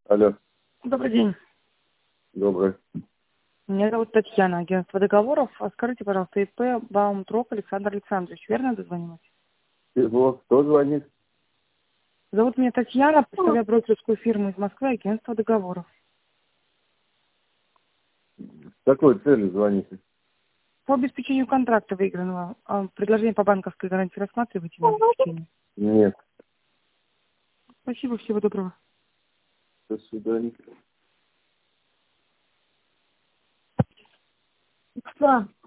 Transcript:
Алло, Добрый день. добрый. Меня зовут Татьяна, агентство договоров. Скажите, пожалуйста, ИП Баумтроп Александр Александрович. Верно дозвонилась? Кто звонит? Зовут меня Татьяна, представляю брокерскую фирму из Москвы, агентство договоров. С какой целью звоните? По обеспечению контракта выигранного. Предложение по банковской гарантии рассматриваете на обеспечение? Нет. Спасибо, всего доброго. До свидания. Что?